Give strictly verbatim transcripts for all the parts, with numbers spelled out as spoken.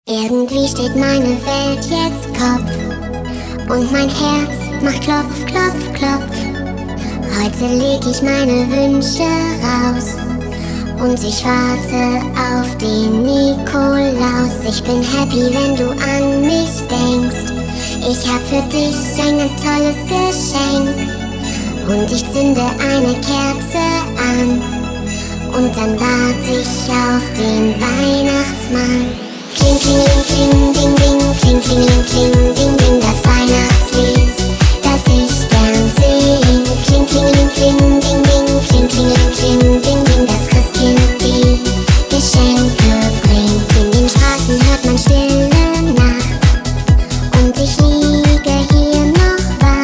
Irgendwie steht meine Welt jetzt Kopf und mein Herz macht Klopf, Klopf, Klopf. Heute leg ich meine Wünsche raus und ich warte auf den Nikolaus. Ich bin happy, wenn du an mich denkst. Ich hab für dich ein ganz tolles Geschenk und ich zünde eine Kerze an und dann warte ich auf den Weihnachtsmann. Kling, kling, kling, ding, ding, kling, kling, kling, ding, ding, das Weihnachtslied, das ich gern sing. Kling, kling, kling, ding, ding, kling, kling, kling, ding, ding, das Christkind die Geschenke bringt. In den Straßen hört man stille Nacht und ich liege hier noch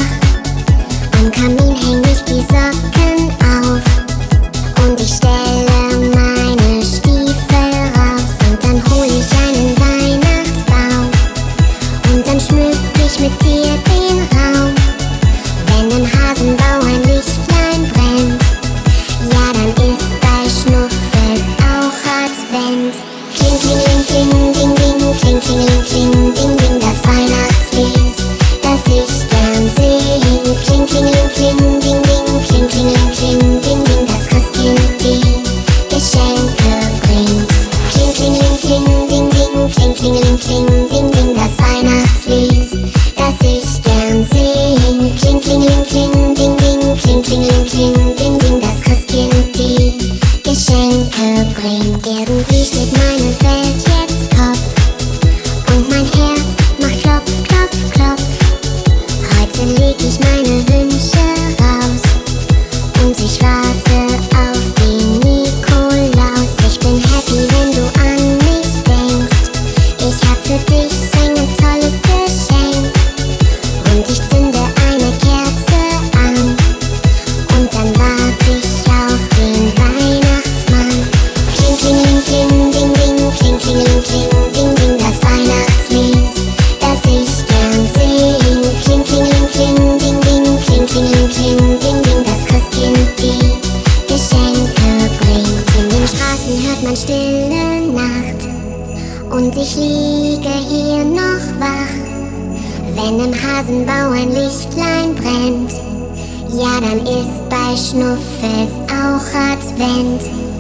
wach. Am Kamin häng ich die Socken auf und ich stelle meine Stiefel raus und dann hol ich einen Weihnachtsbaum und dann schmück ich mit dir den Raum. Wenn im Hasenbau ein Lichtlein brennt, ja dann ist bei Schnuffels auch Advent. Kling, kling, kling, ding, ding, kling, kling, kling, ding, ding, das Weihnachtslied, das ich gern sing. Kling, kling, kling, ding, ding, kling, kling, kling, ding, ding, das Christkind die Geschenke bringt. Kling, kling, kling, ding, ding, kling, kling, kling, ding, ding, das Weihnachtslied, das ich gern sing. Kling, kling, kling, ding, ding, kling, kling, kling, ding, ding, das Christkind die Geschenke bringt. Irgendwie steht meine Welt jetzt Kopf und mein Herz macht Klopf, Klopf, Klopf. Heute leg ich meine Wünsche raus und ich warte auf den Nikolaus. Ich bin happy, wenn du an mich denkst. Ich hab für dich ein ganz tolles Geschenk und ich zünde eine Kerze an und dann warte ich auf den Weihnachtsmann. Kling, kling, kling, ding, ding, kling, kling, kling, ding, ding, das Weihnachtslied, das ich gern sing. Kling, kling, kling, ding, ding, kling, kling, kling, ding, ding, das Christkind die Geschenke bringt. In den Straßen hört man stille Nacht und ich liege hier noch wach. Wenn im Hasenbau ein Lichtlein brennt, ja dann ist bei Schnuffels auch Advent.